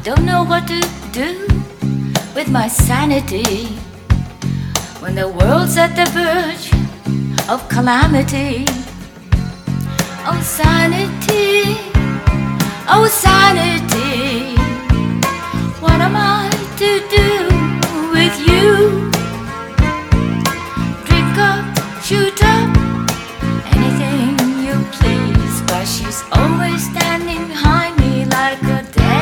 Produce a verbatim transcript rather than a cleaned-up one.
don't know what to do with my sanity when the world's at the verge of calamity. Oh sanity, oh sanity.